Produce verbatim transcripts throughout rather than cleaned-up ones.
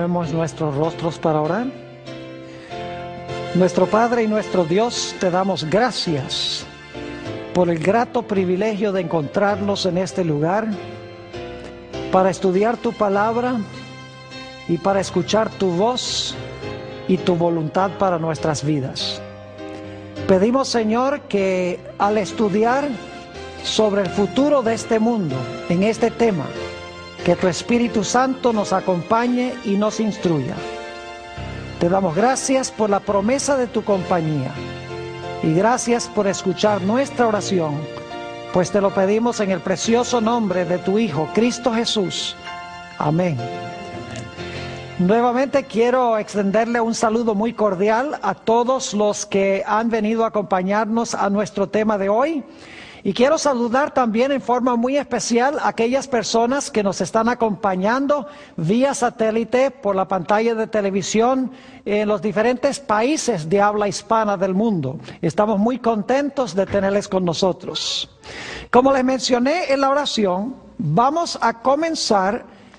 Inclinemos nuestros rostros para orar. Nuestro Padre y nuestro Dios, te damos gracias por el grato privilegio de encontrarnos en este lugar para estudiar tu palabra y para escuchar tu voz y tu voluntad para nuestras vidas. Pedimos, Señor, que al estudiar sobre el futuro de este mundo, en este tema, que tu Espíritu Santo nos acompañe y nos instruya. Te damos gracias por la promesa de tu compañía y gracias por escuchar nuestra oración, pues te lo pedimos en el precioso nombre de tu Hijo, Cristo Jesús. Amén. Nuevamente quiero extenderle un saludo muy cordial a todos los que han venido a acompañarnos a nuestro tema de hoy. Y quiero saludar también en forma muy especial a aquellas personas que nos están acompañando vía satélite por la pantalla de televisión en los diferentes países de habla hispana del mundo. Estamos muy contentos de tenerles con nosotros. Como les mencioné en la oración, vamos a comenzar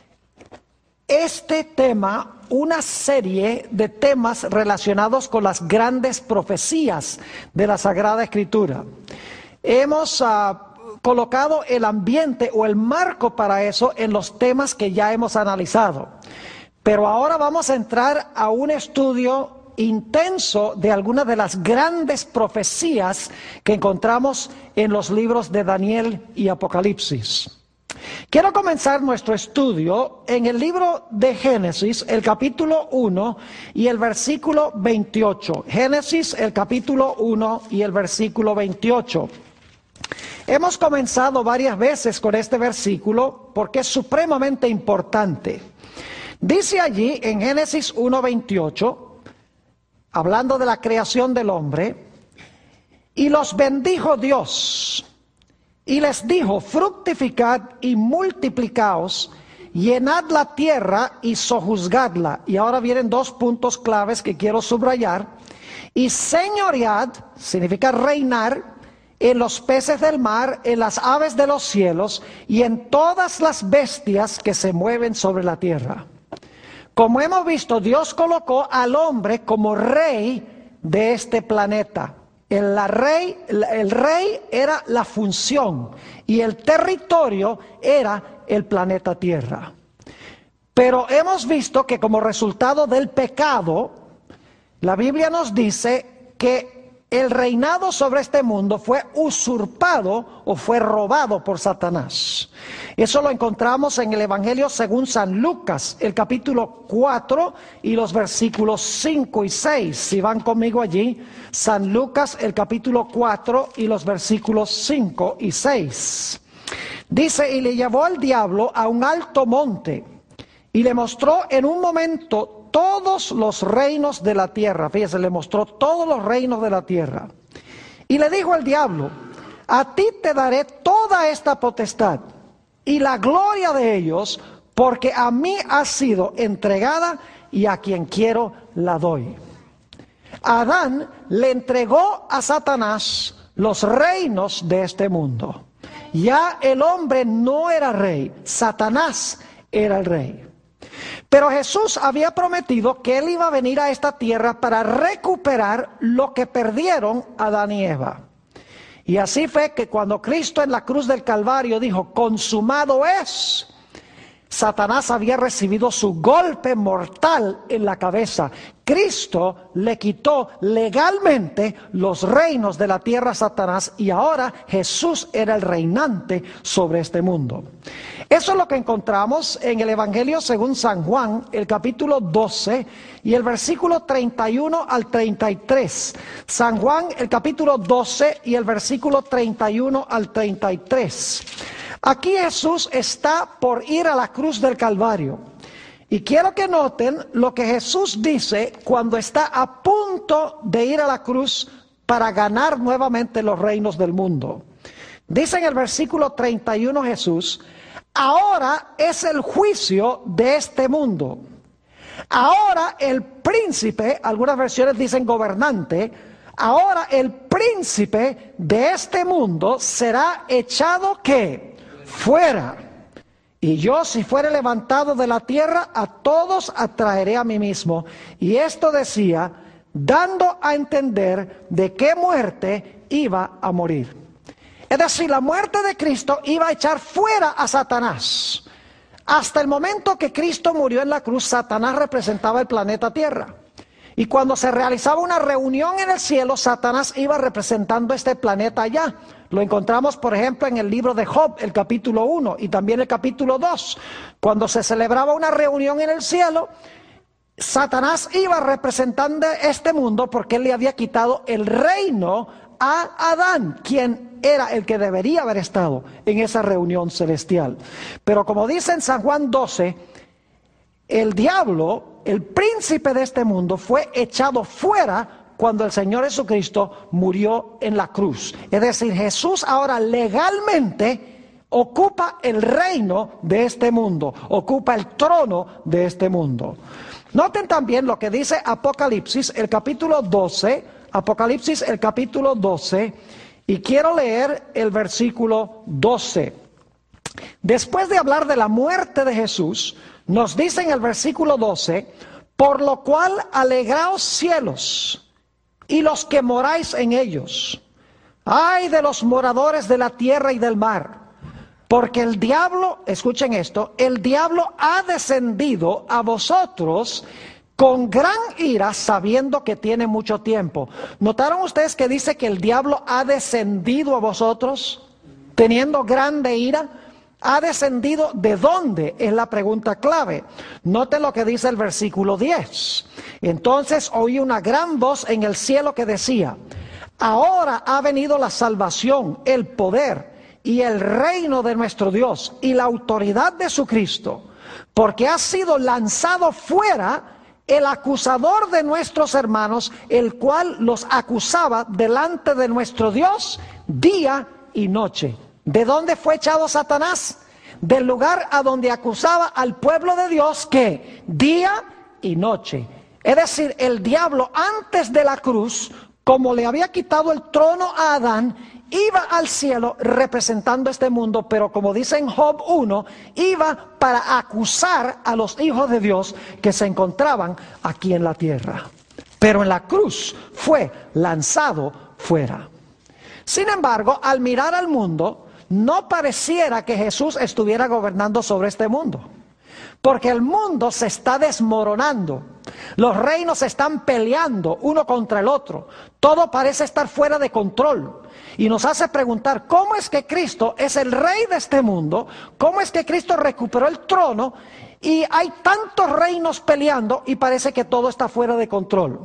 este tema, una serie de temas relacionados con las grandes profecías de la Sagrada Escritura. Hemos uh, colocado el ambiente o el marco para eso en los temas que ya hemos analizado. Pero ahora vamos a entrar a un estudio intenso de algunas de las grandes profecías que encontramos en los libros de Daniel y Apocalipsis. Quiero comenzar nuestro estudio en el libro de Génesis, el capítulo uno y el versículo veintiocho. Génesis, el capítulo uno y el versículo veintiocho. Hemos comenzado varias veces con este versículo porque es supremamente importante. Dice allí en Génesis uno veintiocho, hablando de la creación del hombre, y los bendijo Dios, y les dijo, fructificad y multiplicaos, llenad la tierra y sojuzgadla. Y ahora vienen dos puntos claves que quiero subrayar. Y señoread, significa reinar, en los peces del mar, en las aves de los cielos y en todas las bestias que se mueven sobre la tierra. Como hemos visto, Dios colocó al hombre como rey de este planeta. El, la rey, el rey era la función y el territorio era el planeta Tierra. Pero hemos visto que como resultado del pecado, la Biblia nos dice que el reinado sobre este mundo fue usurpado o fue robado por Satanás. Eso lo encontramos en el Evangelio según San Lucas, el capítulo cuatro y los versículos cinco y seis. Si van conmigo allí, San Lucas, el capítulo cuatro y los versículos cinco y seis. Dice, y le llevó al diablo a un alto monte y le mostró en un momento todos los reinos de la tierra. Fíjese, le mostró todos los reinos de la tierra. Y le dijo al diablo, a ti te daré toda esta potestad y la gloria de ellos, porque a mí ha sido entregada y a quien quiero la doy. Adán le entregó a Satanás los reinos de este mundo. Ya el hombre no era rey, Satanás era el rey. Pero Jesús había prometido que Él iba a venir a esta tierra para recuperar lo que perdieron Adán y Eva. Y así fue que cuando Cristo en la cruz del Calvario dijo, consumado es, Satanás había recibido su golpe mortal en la cabeza. Cristo le quitó legalmente los reinos de la tierra a Satanás y ahora Jesús era el reinante sobre este mundo. Eso es lo que encontramos en el Evangelio según San Juan, el capítulo doce y el versículo treinta y uno al treinta y tres. San Juan, el capítulo doce y el versículo treinta y uno al treinta y tres. Aquí Jesús está por ir a la cruz del Calvario. Y quiero que noten lo que Jesús dice cuando está a punto de ir a la cruz para ganar nuevamente los reinos del mundo. Dice en el versículo treinta y uno Jesús, ahora es el juicio de este mundo. Ahora el príncipe, algunas versiones dicen gobernante, ahora el príncipe de este mundo será echado ¿qué? Fuera. Y yo, si fuere levantado de la tierra, a todos atraeré a mí mismo. Y esto decía, dando a entender de qué muerte iba a morir. Es decir, la muerte de Cristo iba a echar fuera a Satanás. Hasta el momento que Cristo murió en la cruz, Satanás representaba el planeta Tierra. Y cuando se realizaba una reunión en el cielo, Satanás iba representando este planeta allá. Lo encontramos, por ejemplo, en el libro de Job, el capítulo uno y también el capítulo dos. Cuando se celebraba una reunión en el cielo, Satanás iba representando este mundo porque él le había quitado el reino a Adán, quien era el que debería haber estado en esa reunión celestial. Pero como dice en San Juan doce, el diablo, el príncipe de este mundo, fue echado fuera cuando el Señor Jesucristo murió en la cruz. Es decir, Jesús ahora legalmente ocupa el reino de este mundo, ocupa el trono de este mundo. Noten también lo que dice Apocalipsis, el capítulo doce, Apocalipsis, el capítulo doce, y quiero leer el versículo doce. Después de hablar de la muerte de Jesús, nos dice en el versículo doce, por lo cual alegraos cielos, y los que moráis en ellos. Ay de los moradores de la tierra y del mar, porque el diablo, escuchen esto, el diablo ha descendido a vosotros con gran ira, sabiendo que tiene mucho tiempo. ¿Notaron ustedes que dice que el diablo ha descendido a vosotros, teniendo grande ira? ¿Ha descendido de dónde? Es la pregunta clave. Noten lo que dice el versículo diez. Entonces oí una gran voz en el cielo que decía, ahora ha venido la salvación, el poder y el reino de nuestro Dios y la autoridad de su Cristo, porque ha sido lanzado fuera el acusador de nuestros hermanos, el cual los acusaba delante de nuestro Dios día y noche. ¿De dónde fue echado Satanás? Del lugar a donde acusaba al pueblo de Dios, que día y noche. Es decir, el diablo antes de la cruz, como le había quitado el trono a Adán, iba al cielo representando este mundo, pero como dice en Job uno, iba para acusar a los hijos de Dios que se encontraban aquí en la tierra. Pero en la cruz fue lanzado fuera. Sin embargo, al mirar al mundo, no pareciera que Jesús estuviera gobernando sobre este mundo, porque el mundo se está desmoronando, los reinos se están peleando uno contra el otro, todo parece estar fuera de control, y nos hace preguntar, ¿cómo es que Cristo es el rey de este mundo? ¿Cómo es que Cristo recuperó el trono y hay tantos reinos peleando y parece que todo está fuera de control?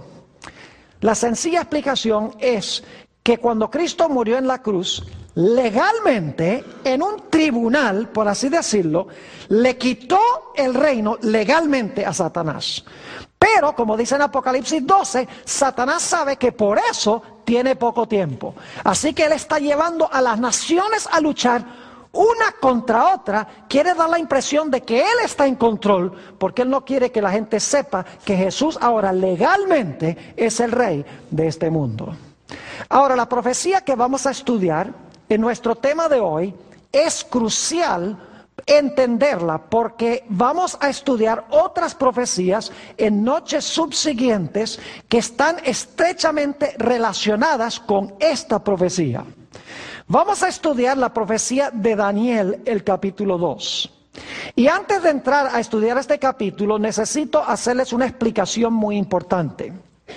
La sencilla explicación es que cuando Cristo murió en la cruz, legalmente, en un tribunal, por así decirlo, le quitó el reino legalmente a Satanás. Pero, como dice en Apocalipsis doce, Satanás sabe que por eso tiene poco tiempo. Así que él está llevando a las naciones a luchar una contra otra. Quiere dar la impresión de que él está en control, porque él no quiere que la gente sepa que Jesús ahora legalmente es el rey de este mundo. Ahora, la profecía que vamos a estudiar en nuestro tema de hoy es crucial entenderla, porque vamos a estudiar otras profecías en noches subsiguientes que están estrechamente relacionadas con esta profecía. Vamos a estudiar la profecía de Daniel, el capítulo dos. Y antes de entrar a estudiar este capítulo, necesito hacerles una explicación muy importante.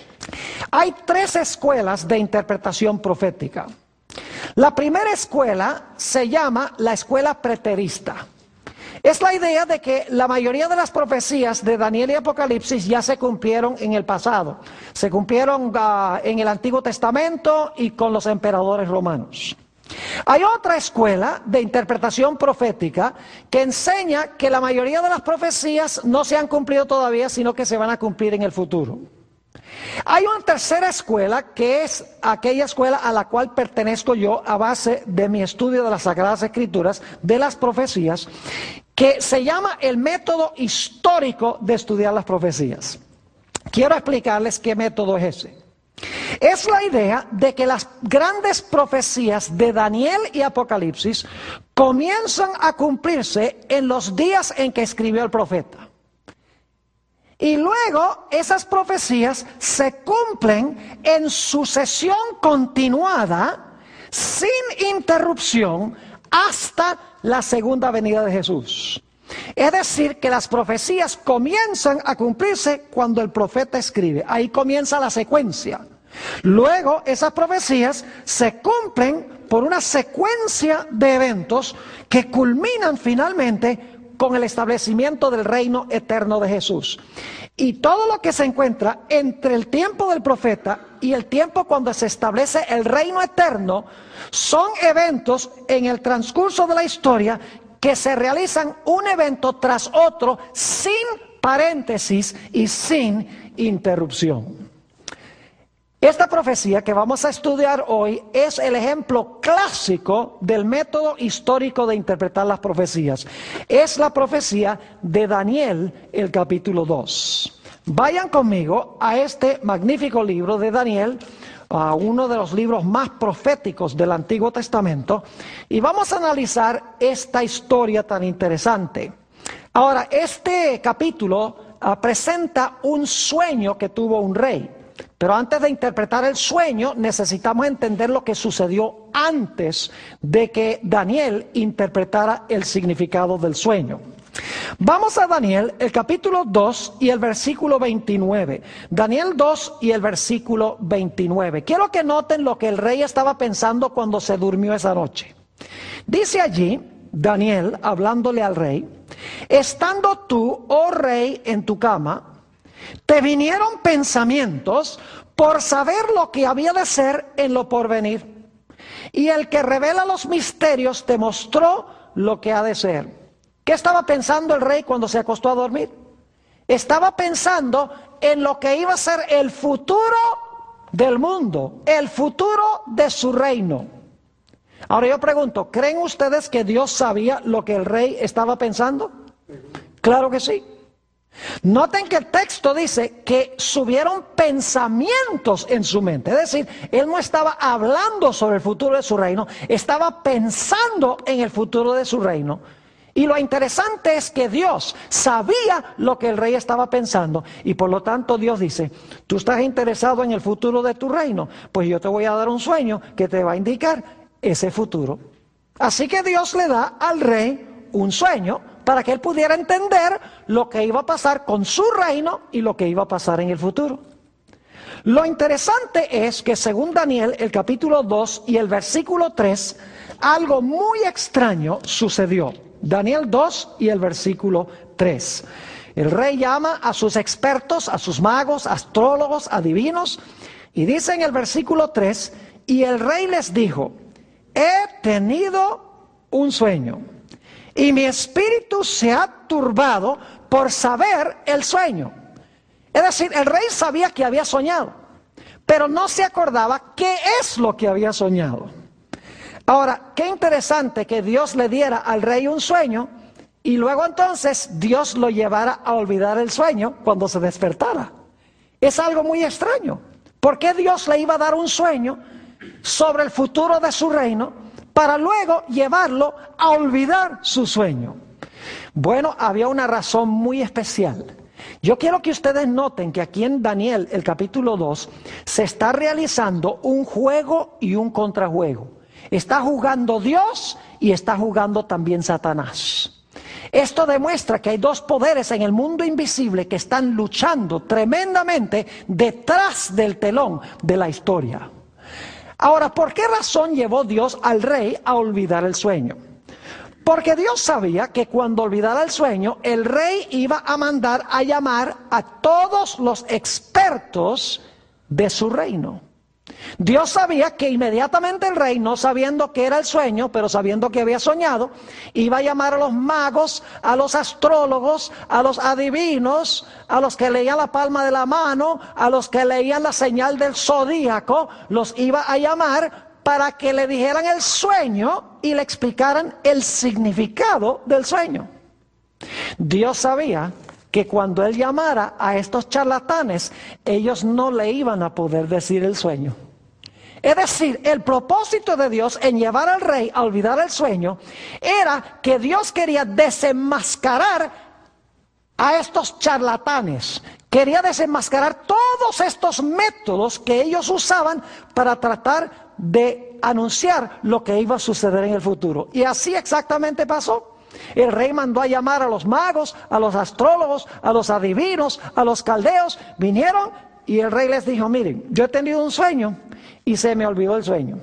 Hay tres escuelas de interpretación profética. La primera escuela se llama la escuela preterista. Es la idea de que la mayoría de las profecías de Daniel y Apocalipsis ya se cumplieron en el pasado. Se cumplieron uh, en el Antiguo Testamento y con los emperadores romanos. Hay otra escuela de interpretación profética que enseña que la mayoría de las profecías no se han cumplido todavía, sino que se van a cumplir en el futuro. Hay una tercera escuela, que es aquella escuela a la cual pertenezco yo a base de mi estudio de las Sagradas Escrituras, de las profecías, que se llama el método histórico de estudiar las profecías. Quiero explicarles qué método es ese. Es la idea de que las grandes profecías de Daniel y Apocalipsis comienzan a cumplirse en los días en que escribió el profeta. Y luego esas profecías se cumplen en sucesión continuada, sin interrupción, hasta la segunda venida de Jesús. Es decir, que las profecías comienzan a cumplirse cuando el profeta escribe. Ahí comienza la secuencia. Luego esas profecías se cumplen por una secuencia de eventos que culminan finalmente con el establecimiento del reino eterno de Jesús. Y todo lo que se encuentra entre el tiempo del profeta y el tiempo cuando se establece el reino eterno son eventos en el transcurso de la historia que se realizan un evento tras otro sin paréntesis y sin interrupción. Esta profecía que vamos a estudiar hoy es el ejemplo clásico del método histórico de interpretar las profecías. Es la profecía de Daniel, el capítulo dos. Vayan conmigo a este magnífico libro de Daniel, a uno de los libros más proféticos del Antiguo Testamento, y vamos a analizar esta historia tan interesante. Ahora, este capítulo uh, presenta un sueño que tuvo un rey. Pero antes de interpretar el sueño, necesitamos entender lo que sucedió antes de que Daniel interpretara el significado del sueño. Vamos a Daniel, el capítulo dos y el versículo veintinueve. Daniel dos y el versículo veintinueve. Quiero que noten lo que el rey estaba pensando cuando se durmió esa noche. Dice allí, Daniel, hablándole al rey: estando tú, oh rey, en tu cama, te vinieron pensamientos por saber lo que había de ser en lo porvenir. Y el que revela los misterios te mostró lo que ha de ser. ¿Qué estaba pensando el rey cuando se acostó a dormir? Estaba pensando en lo que iba a ser el futuro del mundo, el futuro de su reino. Ahora yo pregunto, ¿creen ustedes que Dios sabía lo que el rey estaba pensando? Claro que sí. Noten que el texto dice que subieron pensamientos en su mente. Es decir, él no estaba hablando sobre el futuro de su reino, estaba pensando en el futuro de su reino. Y lo interesante es que Dios sabía lo que el rey estaba pensando. Y por lo tanto Dios dice: tú estás interesado en el futuro de tu reino, pues yo te voy a dar un sueño que te va a indicar ese futuro. Así que Dios le da al rey un sueño para que él pudiera entender lo que iba a pasar con su reino y lo que iba a pasar en el futuro. Lo interesante es que según Daniel, el capítulo dos y el versículo tres, algo muy extraño sucedió. Daniel dos y el versículo tres. El rey llama a sus expertos, a sus magos, astrólogos, adivinos, y dice en el versículo tres: y el rey les dijo: he tenido un sueño, y mi espíritu se ha turbado por saber el sueño. Es decir, el rey sabía que había soñado, pero no se acordaba qué es lo que había soñado. Ahora, qué interesante que Dios le diera al rey un sueño y luego entonces Dios lo llevara a olvidar el sueño cuando se despertara. Es algo muy extraño. ¿Por qué Dios le iba a dar un sueño sobre el futuro de su reino para luego llevarlo a olvidar su sueño? Bueno, había una razón muy especial. Yo quiero que ustedes noten que aquí en Daniel, el capítulo dos, se está realizando un juego y un contrajuego. Está jugando Dios y está jugando también Satanás. Esto demuestra que hay dos poderes en el mundo invisible que están luchando tremendamente detrás del telón de la historia. Ahora, ¿por qué razón llevó Dios al rey a olvidar el sueño? Porque Dios sabía que cuando olvidara el sueño, el rey iba a mandar a llamar a todos los expertos de su reino. Dios sabía que inmediatamente el rey, no sabiendo qué era el sueño, pero sabiendo que había soñado, iba a llamar a los magos, a los astrólogos, a los adivinos, a los que leían la palma de la mano, a los que leían la señal del zodíaco, los iba a llamar para que le dijeran el sueño y le explicaran el significado del sueño. Dios sabía que cuando él llamara a estos charlatanes, ellos no le iban a poder decir el sueño. Es decir, el propósito de Dios en llevar al rey a olvidar el sueño era que Dios quería desenmascarar a estos charlatanes. Quería desenmascarar todos estos métodos que ellos usaban para tratar de anunciar lo que iba a suceder en el futuro. Y así exactamente pasó. El rey mandó a llamar a los magos, a los astrólogos, a los adivinos, a los caldeos. Vinieron y el rey les dijo: miren, yo he tenido un sueño y se me olvidó el sueño.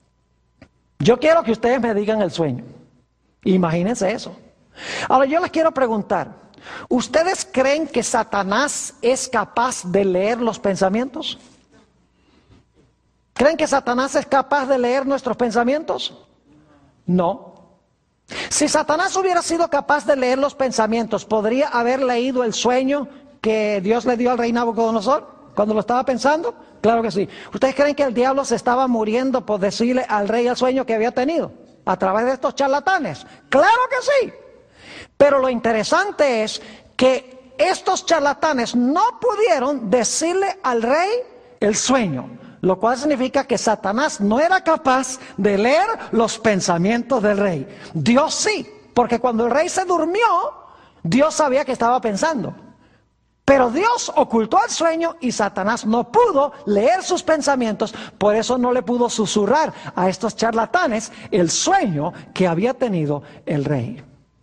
Yo quiero que ustedes me digan el sueño. Imagínense eso. Ahora yo les quiero preguntar, ¿ustedes creen que Satanás es capaz de leer los pensamientos? ¿Creen que Satanás es capaz de leer nuestros pensamientos? No. Si Satanás hubiera sido capaz de leer los pensamientos, ¿podría haber leído el sueño que Dios le dio al rey Nabucodonosor cuando lo estaba pensando? Claro que sí. ¿Ustedes creen que el diablo se estaba muriendo por decirle al rey el sueño que había tenido a través de estos charlatanes? Claro que sí. Pero lo interesante es que estos charlatanes no pudieron decirle al rey el sueño, lo cual significa que Satanás no era capaz de leer los pensamientos del rey. Dios sí, porque cuando el rey se durmió, Dios sabía que estaba pensando. Pero Dios ocultó el sueño y Satanás no pudo leer sus pensamientos, por eso no le pudo susurrar a estos charlatanes el sueño que había tenido el rey.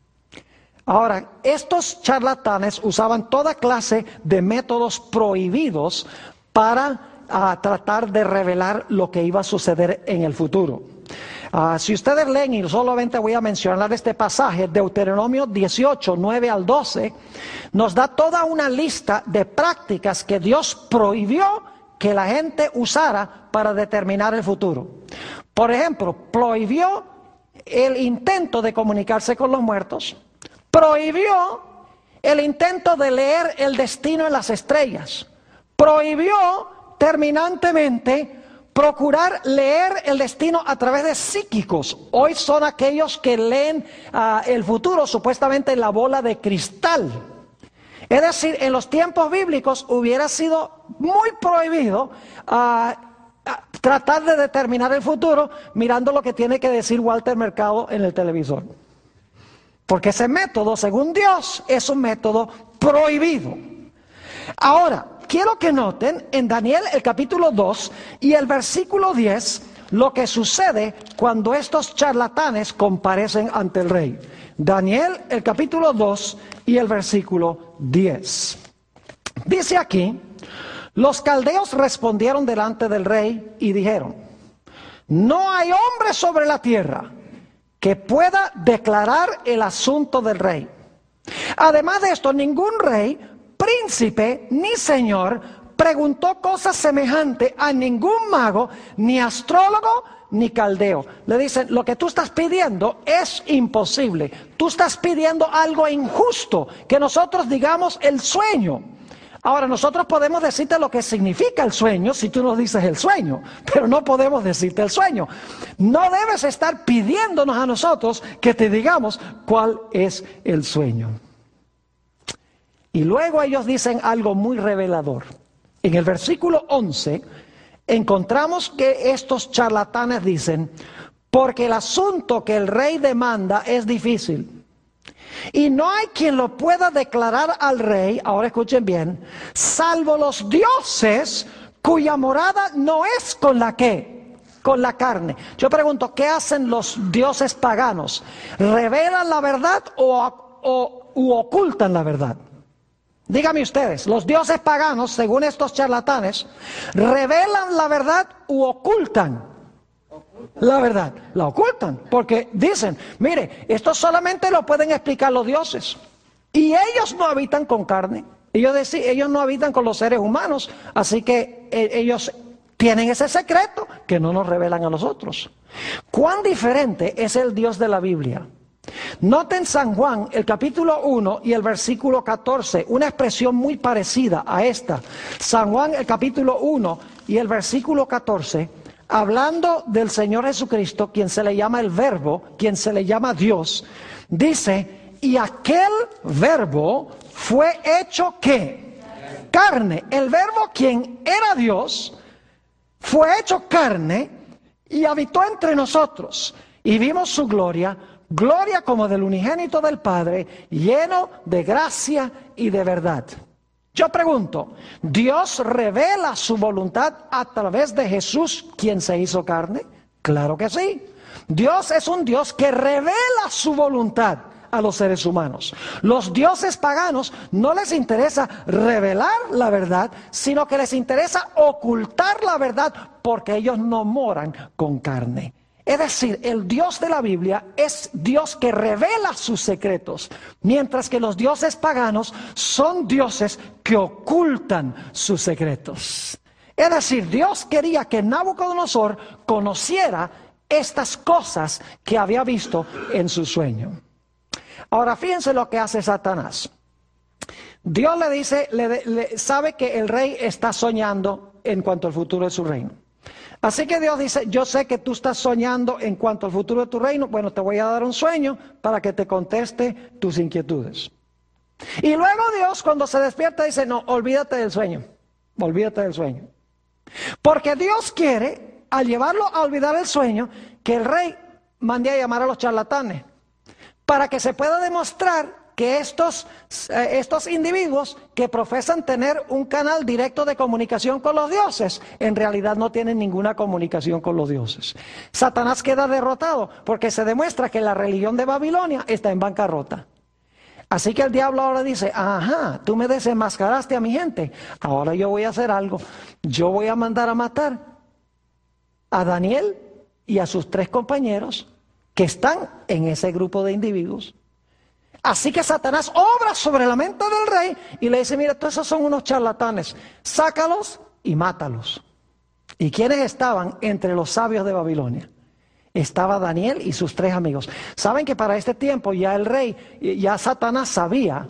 Ahora, estos charlatanes usaban toda clase de métodos prohibidos para a tratar de revelar lo que iba a suceder en el futuro. Uh, si ustedes leen, y solamente voy a mencionar este pasaje, Deuteronomio dieciocho, nueve al doce, nos da toda una lista de prácticas que Dios prohibió que la gente usara para determinar el futuro. Por ejemplo, prohibió el intento de comunicarse con los muertos, prohibió el intento de leer el destino en las estrellas, prohibió terminantemente procurar leer el destino a través de psíquicos. Hoy son aquellos que leen uh, el futuro supuestamente en la bola de cristal. Es decir, en los tiempos bíblicos hubiera sido muy prohibido uh, uh, tratar de determinar el futuro mirando lo que tiene que decir Walter Mercado en el televisor. Porque ese método, según Dios, es un método prohibido. Ahora, quiero que noten en Daniel el capítulo dos y el versículo diez lo que sucede cuando estos charlatanes comparecen ante el rey. Daniel el capítulo dos y el versículo diez. Dice aquí: los caldeos respondieron delante del rey y dijeron: no hay hombre sobre la tierra que pueda declarar el asunto del rey. Además de esto, ningún rey, príncipe ni señor preguntó cosas semejantes a ningún mago, ni astrólogo, ni caldeo. Le dicen: lo que tú estás pidiendo es imposible. Tú estás pidiendo algo injusto, que nosotros digamos el sueño. Ahora, nosotros podemos decirte lo que significa el sueño si tú nos dices el sueño, pero no podemos decirte el sueño. No debes estar pidiéndonos a nosotros que te digamos cuál es el sueño. Y luego ellos dicen algo muy revelador. En el versículo once encontramos que estos charlatanes dicen: porque el asunto que el rey demanda es difícil, y no hay quien lo pueda declarar al rey, ahora escuchen bien, salvo los dioses cuya morada no es con la que, con la carne. Yo pregunto, ¿qué hacen los dioses paganos? ¿Revelan la verdad o, o u ocultan la verdad? Díganme ustedes, los dioses paganos, según estos charlatanes, ¿revelan la verdad u ocultan la verdad? La ocultan, porque dicen: mire, esto solamente lo pueden explicar los dioses, y ellos no habitan con carne, ellos, dec- ellos no habitan con los seres humanos, así que eh, ellos tienen ese secreto que no nos revelan a nosotros. ¿Cuán diferente es el Dios de la Biblia? Noten San Juan, el capítulo uno y el versículo catorce, una expresión muy parecida a esta. San Juan, el capítulo uno y el versículo catorce, hablando del Señor Jesucristo, quien se le llama el Verbo, quien se le llama Dios, dice: y aquel Verbo fue hecho ¿qué? Carne. El Verbo, quien era Dios, fue hecho carne y habitó entre nosotros. Y vimos su gloria, gloria como del unigénito del Padre, lleno de gracia y de verdad. Yo pregunto, ¿Dios revela su voluntad a través de Jesús, quien se hizo carne? Claro que sí. Dios es un Dios que revela su voluntad a los seres humanos. Los dioses paganos no les interesa revelar la verdad, sino que les interesa ocultar la verdad porque ellos no moran con carne. Es decir, el Dios de la Biblia es Dios que revela sus secretos, mientras que los dioses paganos son dioses que ocultan sus secretos. Es decir, Dios quería que Nabucodonosor conociera estas cosas que había visto en su sueño. Ahora fíjense lo que hace Satanás. Dios le dice, le, le, sabe que el rey está soñando en cuanto al futuro de su reino. Así que Dios dice, yo sé que tú estás soñando en cuanto al futuro de tu reino, bueno, te voy a dar un sueño para que te conteste tus inquietudes. Y luego Dios, cuando se despierta, dice, no, olvídate del sueño, olvídate del sueño. Porque Dios quiere, al llevarlo a olvidar el sueño, que el rey mande a llamar a los charlatanes, para que se pueda demostrar que estos, eh, estos individuos que profesan tener un canal directo de comunicación con los dioses, en realidad no tienen ninguna comunicación con los dioses. Satanás queda derrotado porque se demuestra que la religión de Babilonia está en bancarrota. Así que el diablo ahora dice, ajá, tú me desenmascaraste a mi gente, ahora yo voy a hacer algo. Yo voy a mandar a matar a Daniel y a sus tres compañeros que están en ese grupo de individuos. Así que Satanás obra sobre la mente del rey y le dice, mira, todos esos son unos charlatanes, sácalos y mátalos. ¿Y quiénes estaban entre los sabios de Babilonia? Estaba Daniel y sus tres amigos. Saben que para este tiempo ya el rey, ya Satanás sabía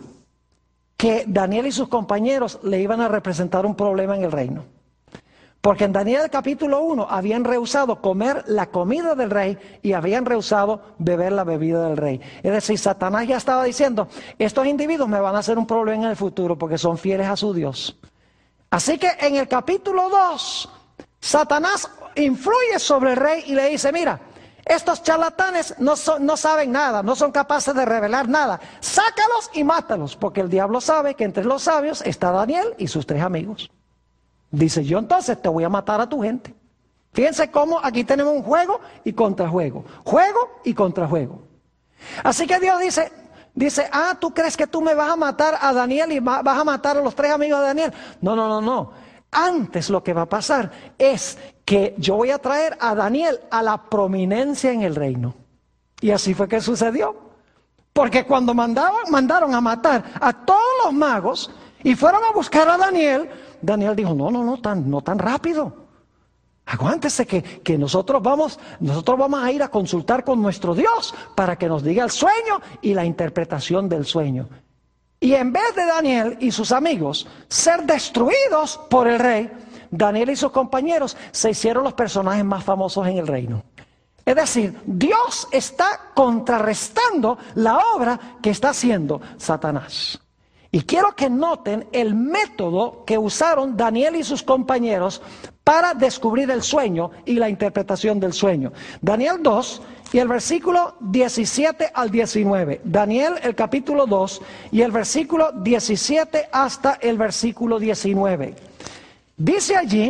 que Daniel y sus compañeros le iban a representar un problema en el reino. Porque en Daniel capítulo uno habían rehusado comer la comida del rey y habían rehusado beber la bebida del rey. Es decir, Satanás ya estaba diciendo, estos individuos me van a hacer un problema en el futuro porque son fieles a su Dios. Así que en el capítulo dos, Satanás influye sobre el rey y le dice, mira, estos charlatanes no, son, no saben nada, no son capaces de revelar nada. Sácalos y mátalos, porque el diablo sabe que entre los sabios está Daniel y sus tres amigos. Dice, yo entonces te voy a matar a tu gente. Fíjense cómo aquí tenemos un juego y contrajuego. Juego y contrajuego. Así que Dios dice, dice, ah, ¿tú crees que tú me vas a matar a Daniel y vas a matar a los tres amigos de Daniel? No, no, no, no. Antes lo que va a pasar es que yo voy a traer a Daniel a la prominencia en el reino. Y así fue que sucedió. Porque cuando mandaban, mandaron a matar a todos los magos y fueron a buscar a Daniel, Daniel dijo, no, no, no tan, no tan rápido. Aguántese que, que nosotros vamos, nosotros vamos a ir a consultar con nuestro Dios para que nos diga el sueño y la interpretación del sueño. Y en vez de Daniel y sus amigos ser destruidos por el rey, Daniel y sus compañeros se hicieron los personajes más famosos en el reino. Es decir, Dios está contrarrestando la obra que está haciendo Satanás. Y quiero que noten el método que usaron Daniel y sus compañeros para descubrir el sueño y la interpretación del sueño. Daniel dos y el versículo diecisiete al diecinueve. Daniel el capítulo dos y el versículo diecisiete hasta el versículo diecinueve. Dice allí,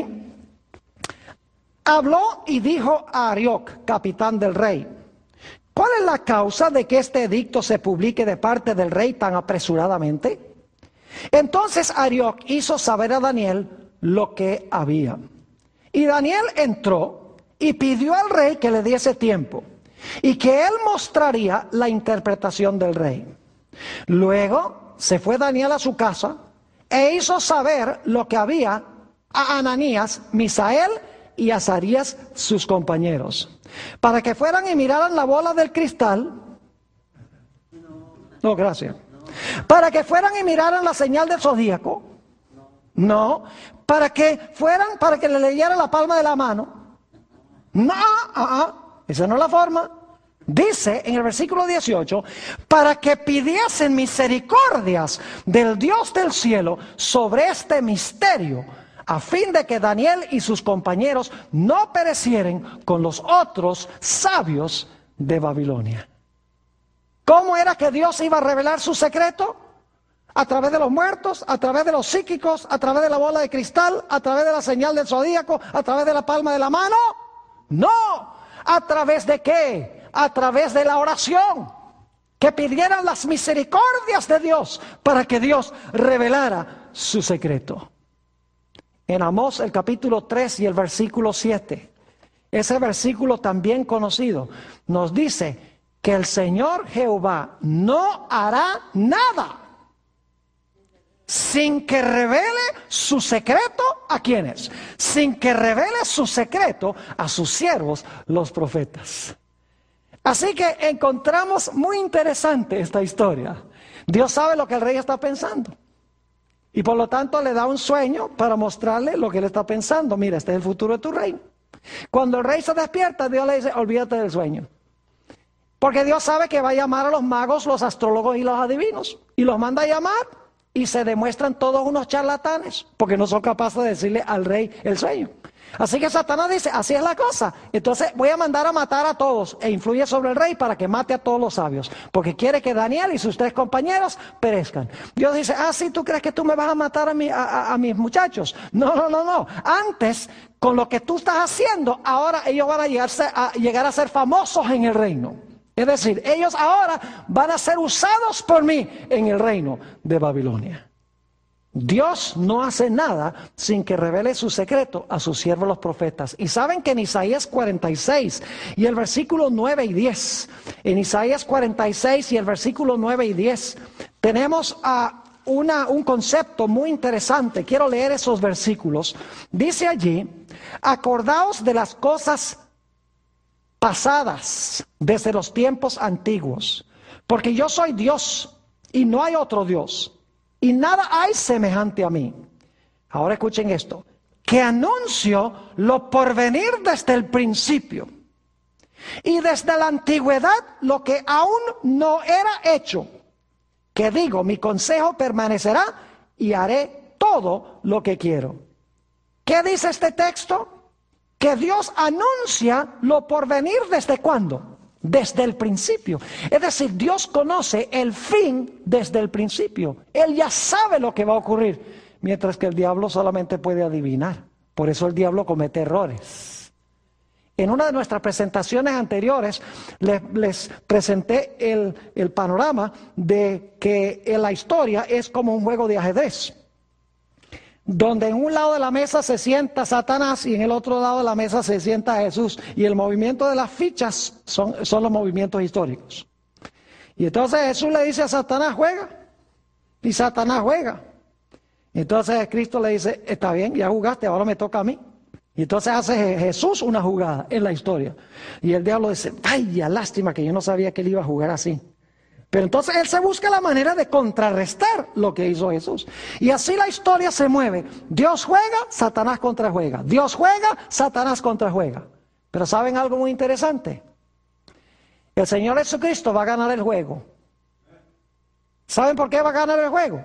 habló y dijo a Arioc, capitán del rey, ¿cuál es la causa de que este edicto se publique de parte del rey tan apresuradamente? Entonces Arioc hizo saber a Daniel lo que había. Y Daniel entró y pidió al rey que le diese tiempo y que él mostraría la interpretación del rey. Luego se fue Daniel a su casa e hizo saber lo que había a Ananías, Misael y Azarías, sus compañeros, para que fueran y miraran la bola del cristal. No, gracias. Para que fueran y miraran la señal del zodíaco. No. Para que fueran, para que le leyeran la palma de la mano. No, uh, uh, esa no es la forma. Dice en el versículo dieciocho, para que pidiesen misericordias del Dios del cielo sobre este misterio, a fin de que Daniel y sus compañeros no perecieren con los otros sabios de Babilonia. ¿Cómo era que Dios iba a revelar su secreto? ¿A través de los muertos? ¿A través de los psíquicos? ¿A través de la bola de cristal? ¿A través de la señal del zodíaco? ¿A través de la palma de la mano? No. ¿A través de qué? A través de la oración. Que pidieran las misericordias de Dios para que Dios revelara su secreto. En Amós el capítulo tres y el versículo siete, ese versículo también conocido, nos dice que el Señor Jehová no hará nada sin que revele su secreto a quienes, sin que revele su secreto a sus siervos los profetas. Así que encontramos muy interesante esta historia. Dios sabe lo que el rey está pensando y por lo tanto le da un sueño para mostrarle lo que él está pensando. Mira, este es el futuro de tu reino. Cuando el rey se despierta, Dios le dice, olvídate del sueño. Porque Dios sabe que va a llamar a los magos, los astrólogos y los adivinos. Y los manda a llamar y se demuestran todos unos charlatanes, porque no son capaces de decirle al rey el sueño. Así que Satanás dice, así es la cosa. Entonces voy a mandar a matar a todos e influye sobre el rey para que mate a todos los sabios. Porque quiere que Daniel y sus tres compañeros perezcan. Dios dice, ah, sí, ¿tú crees que tú me vas a matar a, mi, a, a, a mis muchachos? No, no, no, no. Antes, con lo que tú estás haciendo, ahora ellos van a, llegarse a llegar a ser famosos en el reino. Es decir, ellos ahora van a ser usados por mí en el reino de Babilonia. Dios no hace nada sin que revele su secreto a sus siervos los profetas. Y saben que en Isaías cuarenta y seis y el versículo nueve y diez, en Isaías cuarenta y seis y el versículo nueve y diez, tenemos a una, un concepto muy interesante. Quiero leer esos versículos. Dice allí, acordaos de las cosas pasadas desde los tiempos antiguos, porque yo soy Dios y no hay otro Dios. Y nada hay semejante a mí. Ahora escuchen esto. Que anuncio lo porvenir desde el principio. Y desde la antigüedad lo que aún no era hecho. Que digo, mi consejo permanecerá y haré todo lo que quiero. ¿Qué dice este texto? Que Dios anuncia lo porvenir desde cuándo. Desde el principio. Es decir, Dios conoce el fin desde el principio. Él ya sabe lo que va a ocurrir, mientras que el diablo solamente puede adivinar. Por eso el diablo comete errores. En una de nuestras presentaciones anteriores les, les presenté el, el panorama de que en la historia es como un juego de ajedrez, donde en un lado de la mesa se sienta Satanás y en el otro lado de la mesa se sienta Jesús. Y el movimiento de las fichas son, son los movimientos históricos. Y entonces Jesús le dice a Satanás, juega. Y Satanás juega. Y entonces Cristo le dice, está bien, ya jugaste, ahora me toca a mí. Y entonces hace Jesús una jugada en la historia. Y el diablo dice, vaya, lástima que yo no sabía que él iba a jugar así. Pero entonces él se busca la manera de contrarrestar lo que hizo Jesús. Y así la historia se mueve. Dios juega, Satanás contrajuega. Dios juega, Satanás contrajuega. Pero ¿saben algo muy interesante? El Señor Jesucristo va a ganar el juego. ¿Saben por qué va a ganar el juego?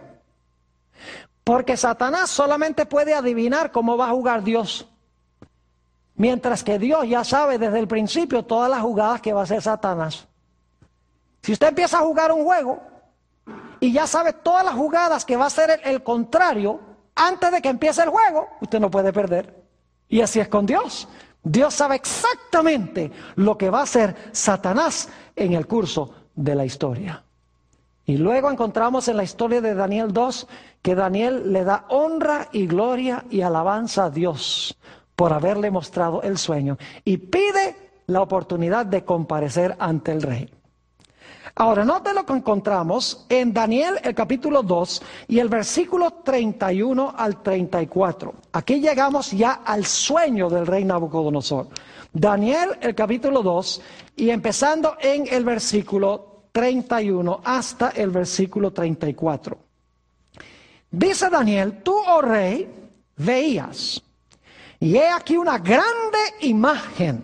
Porque Satanás solamente puede adivinar cómo va a jugar Dios. Mientras que Dios ya sabe desde el principio todas las jugadas que va a hacer Satanás. Si usted empieza a jugar un juego y ya sabe todas las jugadas que va a hacer el, el contrario, antes de que empiece el juego, usted no puede perder. Y así es con Dios. Dios sabe exactamente lo que va a hacer Satanás en el curso de la historia. Y luego encontramos en la historia de Daniel dos que Daniel le da honra y gloria y alabanza a Dios por haberle mostrado el sueño y pide la oportunidad de comparecer ante el rey. Ahora, note lo que encontramos en Daniel el capítulo dos y el versículo treinta y uno al treinta y cuatro. Aquí llegamos ya al sueño del rey Nabucodonosor. Daniel el capítulo dos y empezando en el versículo treinta y uno hasta el versículo treinta y cuatro. Dice Daniel, tú, oh rey, veías, y he aquí una grande imagen,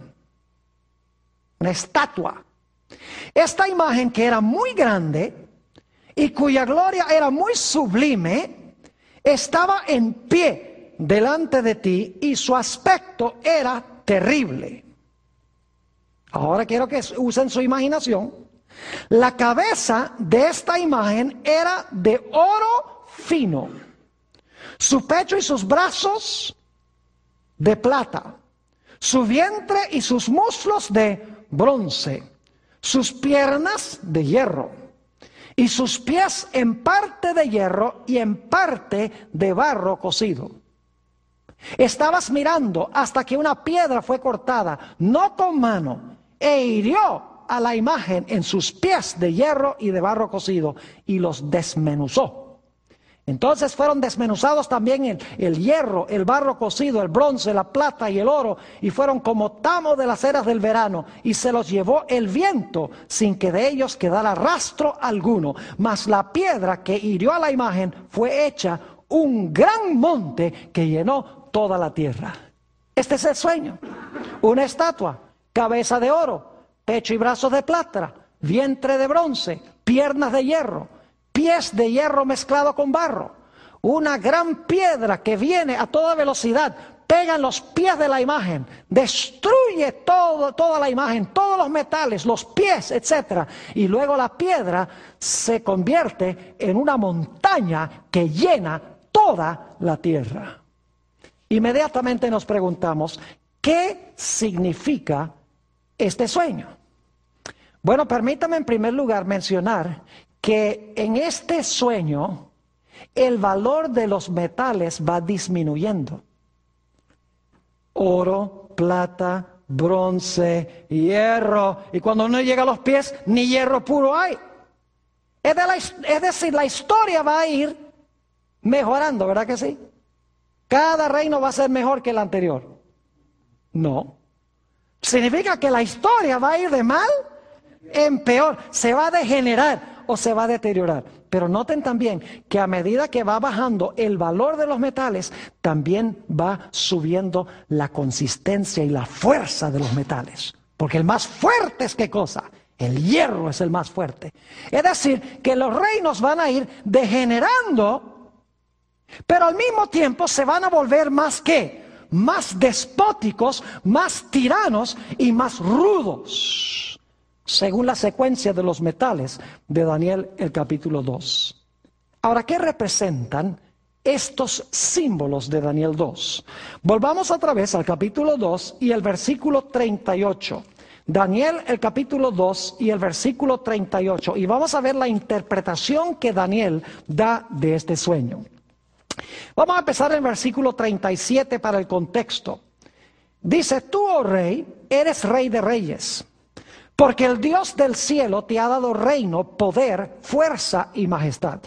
una estatua. Esta imagen que era muy grande y cuya gloria era muy sublime, estaba en pie delante de ti y su aspecto era terrible. Ahora quiero que usen su imaginación. La cabeza de esta imagen era de oro fino, su pecho y sus brazos de plata, su vientre y sus muslos de bronce, sus piernas de hierro y sus pies en parte de hierro y en parte de barro cocido. Estabas mirando hasta que una piedra fue cortada, no con mano, e hirió a la imagen en sus pies de hierro y de barro cocido y los desmenuzó. Entonces fueron desmenuzados también el, el hierro, el barro cocido, el bronce, la plata y el oro, y fueron como tamo de las eras del verano, y se los llevó el viento sin que de ellos quedara rastro alguno. Mas la piedra que hirió a la imagen fue hecha un gran monte que llenó toda la tierra. Este es el sueño. Una estatua, cabeza de oro, pecho y brazos de plata, vientre de bronce, piernas de hierro, pies de hierro mezclado con barro, una gran piedra que viene a toda velocidad, pega en los pies de la imagen, destruye todo, toda la imagen, todos los metales, los pies, etcétera, y luego la piedra se convierte en una montaña que llena toda la tierra. Inmediatamente nos preguntamos, ¿qué significa este sueño? Bueno, permítame en primer lugar mencionar que en este sueño el valor de los metales va disminuyendo. Oro, plata, bronce, hierro, y cuando uno llega a los pies, ni hierro puro hay. Es, de la, es decir, la historia va a ir mejorando, ¿verdad que sí? Cada reino va a ser mejor que el anterior. No. Significa que la historia va a ir de mal en peor, se va a degenerar o se va a deteriorar. Pero noten también que a medida que va bajando el valor de los metales, también va subiendo la consistencia y la fuerza de los metales. Porque el más fuerte es ¿qué cosa? El hierro es el más fuerte. Es decir, que los reinos van a ir degenerando, pero al mismo tiempo se van a volver más ¿qué? Más despóticos, más tiranos y más rudos, según la secuencia de los metales de Daniel el capítulo dos. Ahora, ¿qué representan estos símbolos de Daniel dos? Volvamos otra vez al capítulo dos y el versículo treinta y ocho. Daniel el capítulo dos y el versículo treinta y ocho. Y vamos a ver la interpretación que Daniel da de este sueño. Vamos a empezar en el versículo treinta y siete para el contexto. Dice, tú, oh rey, eres rey de reyes, porque el Dios del cielo te ha dado reino, poder, fuerza y majestad.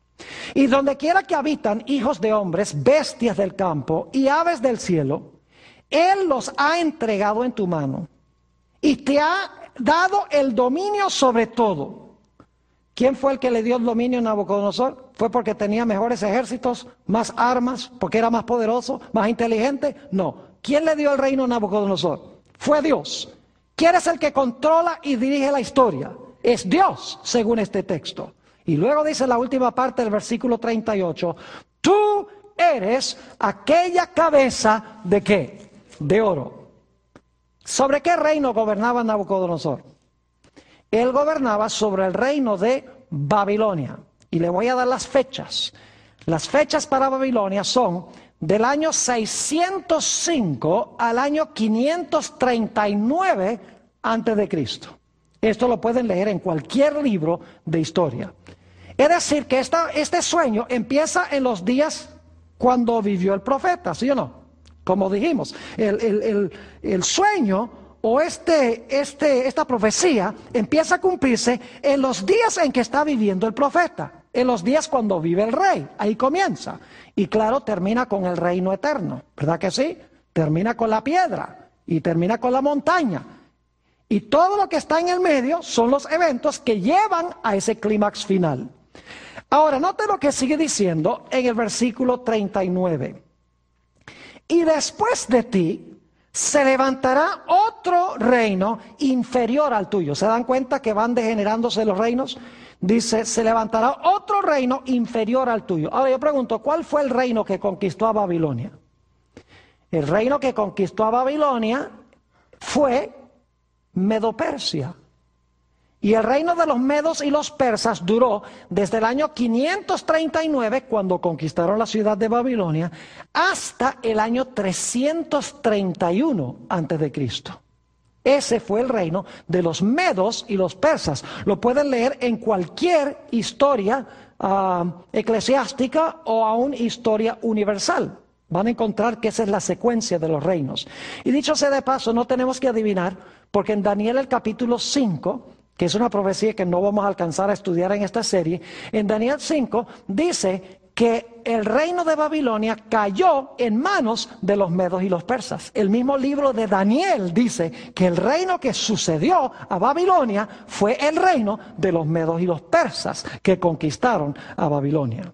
Y donde quiera que habitan hijos de hombres, bestias del campo y aves del cielo, Él los ha entregado en tu mano y te ha dado el dominio sobre todo. ¿Quién fue el que le dio el dominio a Nabucodonosor? ¿Fue porque tenía mejores ejércitos, más armas, porque era más poderoso, más inteligente? No. ¿Quién le dio el reino a Nabucodonosor? Fue Dios. ¿Quién es el que controla y dirige la historia? Es Dios, según este texto. Y luego dice la última parte del versículo treinta y ocho, tú eres aquella cabeza de ¿qué? De oro. ¿Sobre qué reino gobernaba Nabucodonosor? Él gobernaba sobre el reino de Babilonia. Y le voy a dar las fechas. Las fechas para Babilonia son del año seiscientos cinco al año quinientos treinta y nueve antes de Cristo. Esto lo pueden leer en cualquier libro de historia. Es decir, que esta, este sueño empieza en los días cuando vivió el profeta, ¿sí o no? Como dijimos, el, el, el, el sueño o este, este, esta profecía empieza a cumplirse en los días en que está viviendo el profeta, en los días cuando vive el rey, ahí comienza. Y claro, termina con el reino eterno, ¿verdad que sí? Termina con la piedra y termina con la montaña. Y todo lo que está en el medio son los eventos que llevan a ese clímax final. Ahora, note lo que sigue diciendo en el versículo treinta y nueve. Y después de ti se levantará otro reino inferior al tuyo. ¿Se dan cuenta que van degenerándose los reinos? Dice, se levantará otro reino inferior al tuyo. Ahora yo pregunto, ¿cuál fue el reino que conquistó a Babilonia? El reino que conquistó a Babilonia fue Medo-Persia. Y el reino de los medos y los persas duró desde el año quinientos treinta y nueve, cuando conquistaron la ciudad de Babilonia, hasta el año trescientos treinta y uno antes de Cristo. Ese fue el reino de los medos y los persas. Lo pueden leer en cualquier historia uh, eclesiástica o aún historia universal. Van a encontrar que esa es la secuencia de los reinos. Y dicho sea de paso, no tenemos que adivinar, porque en Daniel el capítulo cinco, que es una profecía que no vamos a alcanzar a estudiar en esta serie, en Daniel cinco dice que el reino de Babilonia cayó en manos de los medos y los persas. El mismo libro de Daniel dice que el reino que sucedió a Babilonia fue el reino de los medos y los persas que conquistaron a Babilonia.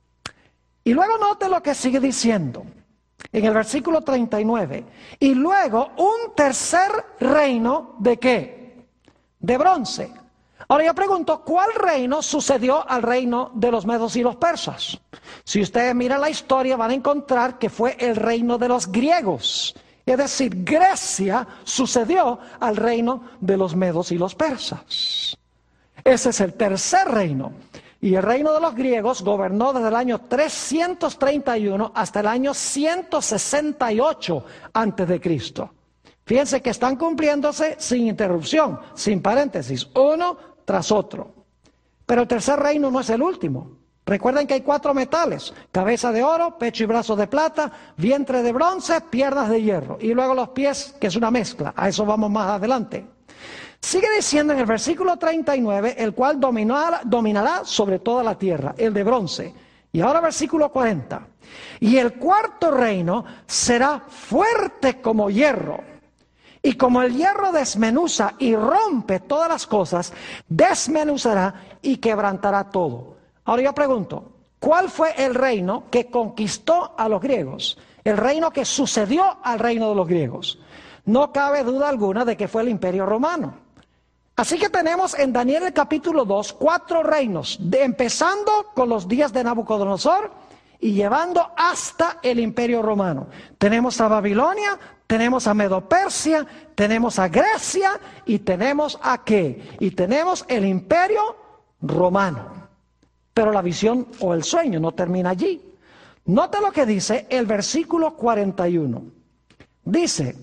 Y luego note lo que sigue diciendo en el versículo treinta y nueve. Y luego un tercer reino, ¿de qué? De bronce. Ahora yo pregunto, ¿cuál reino sucedió al reino de los medos y los persas? Si ustedes miran la historia van a encontrar que fue el reino de los griegos. Es decir, Grecia sucedió al reino de los medos y los persas. Ese es el tercer reino. Y el reino de los griegos gobernó desde el año trescientos treinta y uno hasta el año ciento sesenta y ocho antes de Cristo. Fíjense que están cumpliéndose sin interrupción, sin paréntesis, uno tras otro. Pero el tercer reino no es el último. Recuerden que hay cuatro metales: cabeza de oro, pecho y brazos de plata, vientre de bronce, piernas de hierro. Y luego los pies, que es una mezcla. A eso vamos más adelante. Sigue diciendo en el versículo treinta y nueve, el cual dominará, dominará sobre toda la tierra, el de bronce. Y ahora versículo cuarenta. Y el cuarto reino será fuerte como hierro. Y como el hierro desmenuza y rompe todas las cosas, desmenuzará y quebrantará todo. Ahora yo pregunto, ¿cuál fue el reino que conquistó a los griegos? El reino que sucedió al reino de los griegos. No cabe duda alguna de que fue el Imperio Romano. Así que tenemos en Daniel el capítulo dos cuatro reinos, de, empezando con los días de Nabucodonosor y llevando hasta el Imperio Romano. Tenemos a Babilonia, tenemos a Medo-Persia, tenemos a Grecia y tenemos a ¿qué? Y tenemos el Imperio Romano. Pero la visión o el sueño no termina allí. Note lo que dice el versículo cuarenta y uno. Dice,